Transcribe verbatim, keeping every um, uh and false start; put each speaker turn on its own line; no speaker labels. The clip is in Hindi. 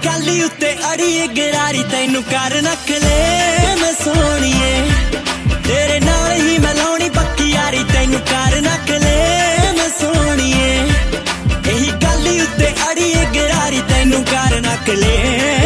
गाली उत्ते अड़ी गरारी तैनू कर नख ले मैं सोनिए तेरे नाल ही मैं लाउणी पक्की यारी तैनू कर नख ले मैं सोनिए यही गाली उत्ते अड़ी गरारी तैनू कर नख ले।